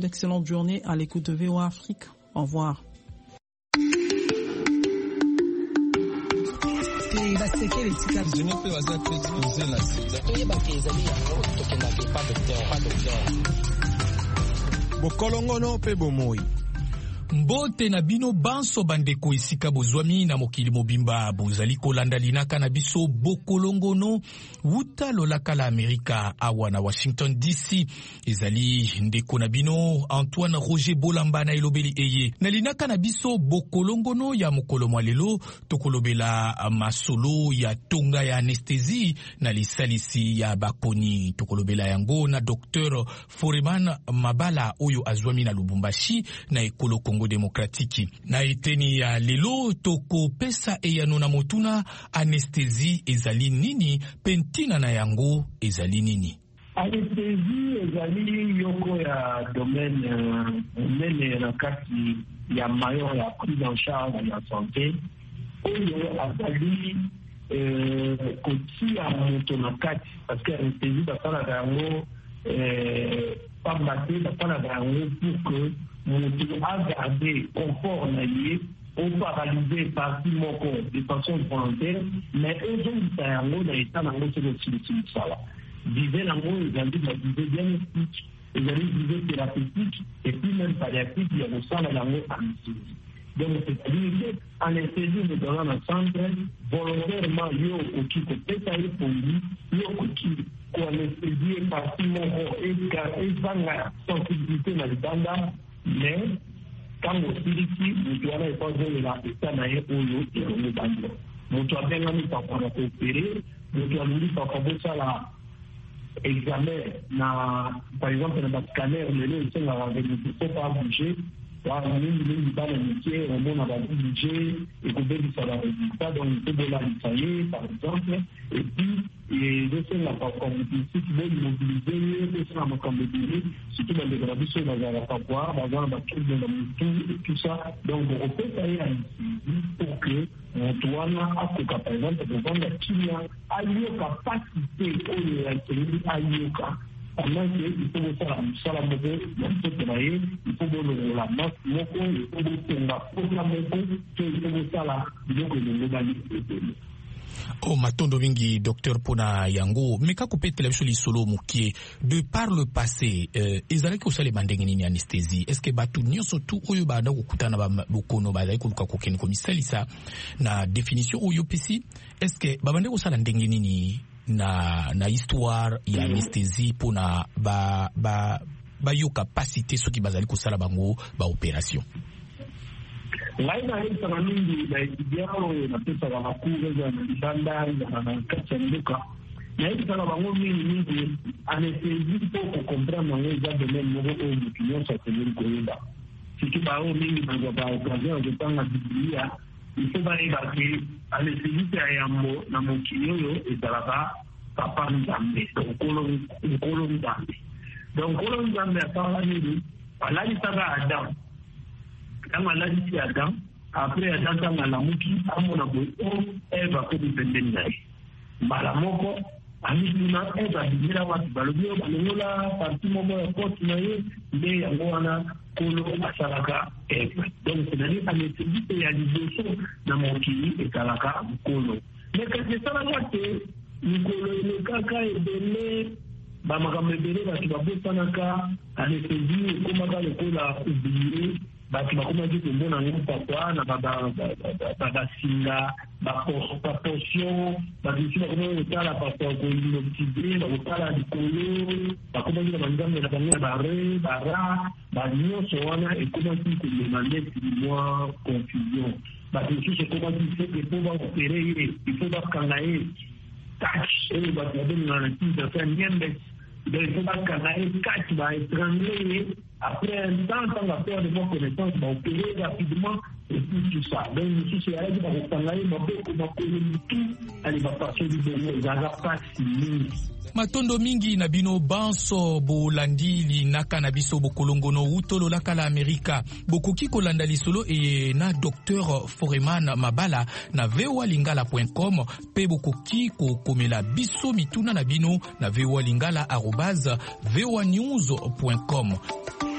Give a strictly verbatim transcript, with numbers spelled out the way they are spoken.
une excellente journée à l'écoute de V O A Afrique. Au revoir. Bokolongono pe bomoi. Mbote na bino banso bandeko esika bozwami na mokili mobimba bozali kolanda linaka na biso bokolongono wuta lolaka la Amerika awa na Washington D C. Ezali ndeko na bino Antoine Roger Bolamba na elobeli eye na linaka na biso bokolongono ya mokolo mwalelo tokolobela masolo ya tonga ya anesthésie na lisalisi ya bakoni tokolobela yango na docteur Foreman Mabala oyo azwami na Lubumbashi na ekolo Congo Demokratiki. Na eteni ya lelo toko pesa eyano na motuna anesthésie ezali nini pentina na yango ezali nini. Anesthésie ezali yoko ya domaine mene na kati ya mayo ya prise en charge ya santé oyo azali kotia moto na kati parce que anesthésie basala yango pambate basala yango pour que moto a gardé confort na ye on peut réaliser partie moko de façon volontaire mais eux ont yango na état nango c'est le solution sala disait nango ezali na disait diagnostic ezali disait thérapeutique et puis même palliatique ya kosala yango anesthésie. Donc c'est-à-dire que anesthésie nous donne un centre volontairement yo oki kopesa ye pongi yo oki ko anesthésie partie moko et ezanga sensibilité na libanda mais quand on se dit que nous devons pas jouer la état naïe ou l'autre et le bandit. Nous devons bien nous pas pour opérer, nous devons nous pas pour ça la examen na par exemple dans le scanner le le c'est la réalité pas bouger. Là on est nous dans le métier on a pas bouger et que bien ça va résultat donc c'est de la tailler par exemple et puis et de ce la pas comme si tu veux mobiliser de ça ma comme dire surtout dans les graduations dans la papoire dans la tout de tout ça donc on peut tailler pour que Antoine a par exemple de vendre la Chine a eu capacité au réacteur a eu pendant que il faut faire ça la mode dans ce travail il faut donner la masse moko il faut donner la programme moko il faut ça la donc le modalité. Oh matondo mingi docteur pona yango meka kopetela biso lisolo mukie de par le passé euh, ezalaki osala bandenge nini anesthésie est-ce que batu nyonso tu oyo banda kokutana ba bokono bazali koluka kokeni komisalisa na définition oyo pesi est-ce que babande kosala ndenge nini na na histoire ya anesthésie pona ba ba ba yo capacité soki bazali kosala bango ba opération. Lai na hii sana mingi na ikidiao na pesa wa makuru za mbanda na na kacha nduka na hii sana bango mingi mingi anesthésie pour comprendre mango za domaine mogo au mukino sa tenir koyeba siki bao mingi na ba occasion de tanga biblia il faut ba eba que anesthésie ya yambo na mukino yo ezalaka papa nzambe okolo okolo nzambe donc okolo nzambe atala nini alali saka adam quand on a dit Adam, après Adam dans la mouki, à mon abou, elle va faire du pendennai. Malamoko, Amina, elle va dire à votre balobio, Balola, parti momo, continuer, mais Yangwana, Kolo, Asalaka, et donc c'est-à-dire à l'esthésie et à l'idée dans mon kili et Kalaka, Kolo. Mais quand c'est ça la moitié, Nikolo, le kaka est donné, Bamakambe Bele, Bakibabu Sanaka, anesthésie, Komaka, le Kola, oublié. Bati bakoma dit que mon ami papa na baba baba singa ba portion ba dit que comment on tala papa ko inoxydé ba tala di kolo ba comment dit banga na banga ba re ba ra ba nyo soana et comment dit que demander si moi confusion ba dit que comment dit que pour va opérer il faut pas cangaer touch et ba donner na petit de faire niembe il faut pas cangaer catch ba étrangler. Après un temps, quand on a peur de vos connaissances, on va opérer rapidement et puis tout ça. Donc, ici, c'est à dire qu'on va s'engager, on va opérer tout, elle va passer du bon, il va pas signer. Matondo mingi na bino banso bolandili naka na biso bokolongono utolo laka la Amerika bokoki kolanda lisolo e na docteur Foreman Mabala na v o a lingala point com pe bokoki ko komela biso mituna na bino na v o a lingala arobase v o a news point com.